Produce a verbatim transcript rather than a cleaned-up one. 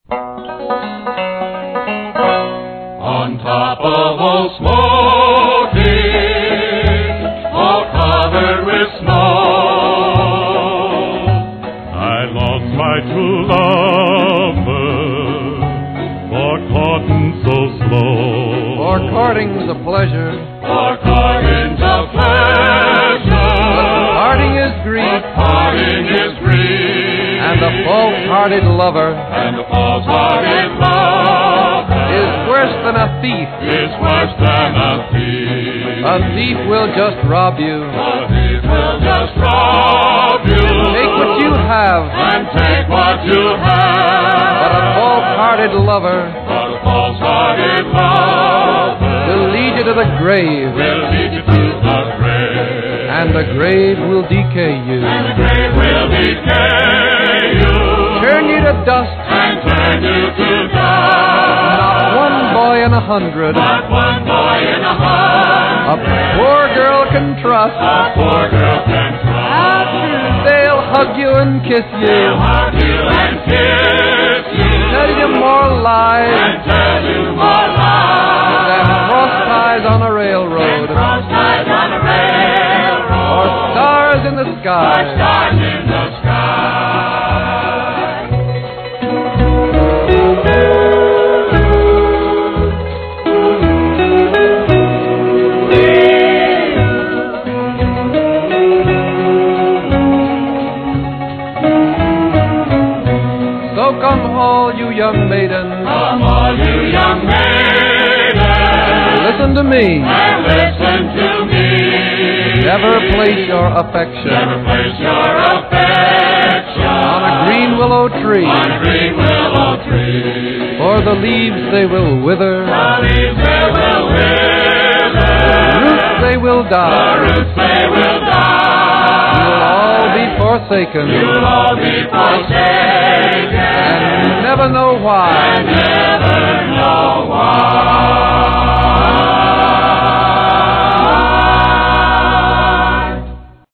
On top of Old Smoky, all covered with snow, I lost my true lover, for courting so slow. For courting's a pleasure, For courting's a pleasure, but parting is grief, but parting is grief, and a false-hearted lover and a false-hearted lover is worse than a thief. is worse than a thief. A thief will just rob you, A thief will just rob you, take what you have, and take what you have. but a false-hearted lover But a false-hearted lover will lead you to the grave, will lead you to the grave, and the grave will decay you, and the grave will decay you, turn you to dust. and turn you to dust. Not one boy in a hundred Not one boy in a a hundred poor girl can trust. a poor girl can trust. They'll hug you and kiss They'll you, hug you and kiss you, tell you more and lies tell you more lies than cross ties on a than railroad, cross ties on a railroad, or stars in the or sky. stars in the sky. So come all you young maidens, Come all you young maidens, listen to me, and listen to me. never place your affection Never place your affection on a green willow tree, on a green willow tree. for the leaves they will wither, The leaves they will wither, roots they will the die, roots they will die. you'll all be forsaken, You'll all be forsaken, and you never know why. and never know why.